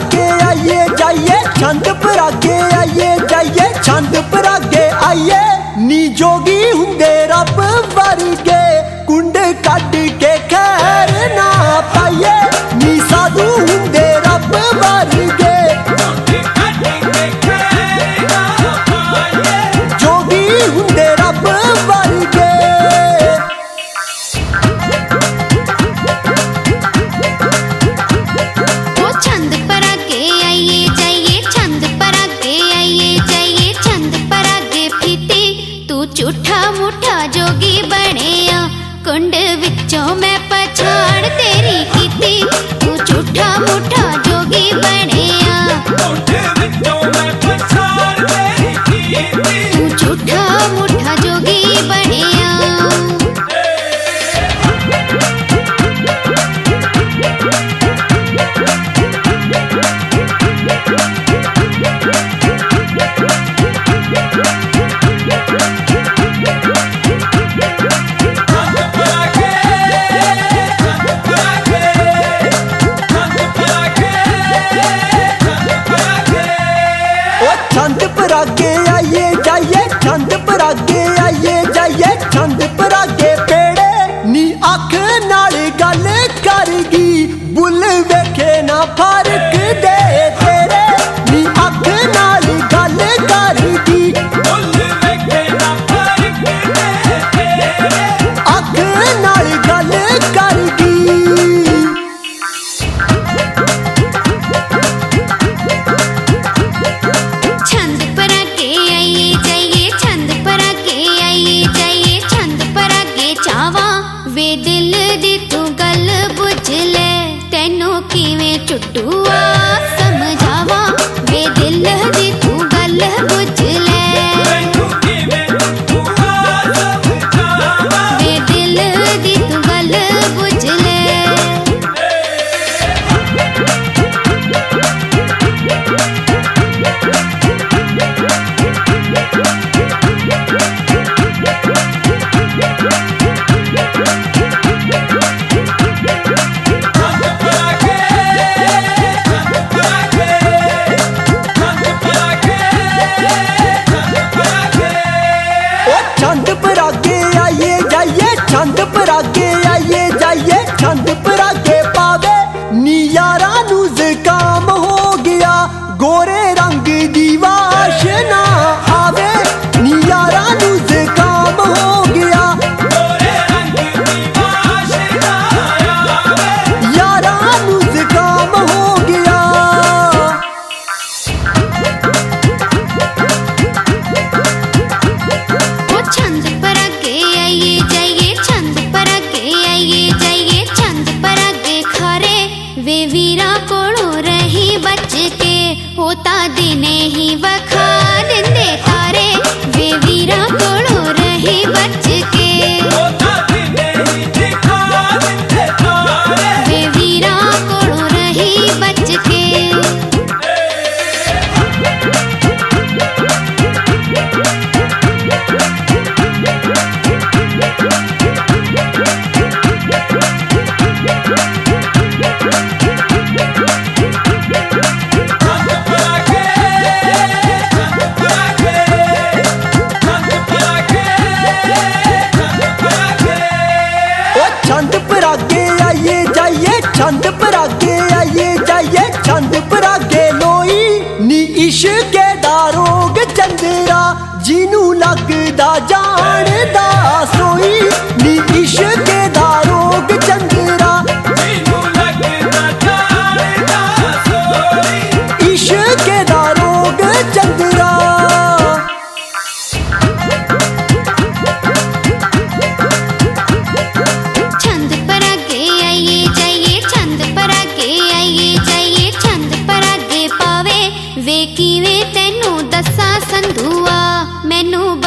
परागे आइए जाइए छंद परागे आइए जाइए छंद परागे आइए नी जोगी हुंदे रब वर्गे कुंड कट के खैर ना पाइए नी साधु हुंदे रब वर्गे जोगी हुंदे रब वर्गे झूठा मूठा जोगी बनिया कुंड विचों मैं पछाड़ तेरी कीती तू झूठा मूठा जोगी बनिया कुंड विचों मैं पछाड़ तेरी कीती तू झूठा मूठा जोगी बनिया छंद परागे आइए जाइए छंद परागे आइए जाइए छंद परागे पेड़े नी अख नाल गल करगी बुल वेखे ना फर्क दे तेरे नी अख नाल गल करगी बुल वेखे ना फर्क दे तेरे अख नाल गल करगी वे दिल दी तू गल बुझ ले तेनू किवें चुटुआ समझावा वे दिल दी तू गल बुझ ले तेनू किवें चुटुआ समझावा वे दिल दी तू गल बुझ ले छंद परागे आइए जाइए छंद परागे आइए जाइए छंद परागे पावे नी यारा नू ज़ुकाम हो गया गोरे रंग दी वाशना आवे नी यारा नू ज़ुकाम हो गया गोरे रंग दी वाशना आवे यारा नू ज़ुकाम हो गया छंद परागे आइए जाइए छंद परागे आइए जाइए छंद परागे खारे वे वीरा कोलों रही बच के होता दिने ही वखा दिंदे तारे वे वीरा कोलों रही बच के होता दिने ही दिखा दिंदे तारे वे वीरा कोलों रही बच के छंद परागे आइए जाइए छंद परागे आइए जाइए छंद परागे लोई नी इश्क दा रोग चंदरा जिनू लगदा जानदा सोई नी इश्क दा रोग चंदरा जिनू लगदा जानदा सोई इश्क दा रोग चंदरा छंद परागे आइए जाइए छंद परागे आइए जाइए छंद परागे पावे वे किवें तेनू दसा संधुआ मैनू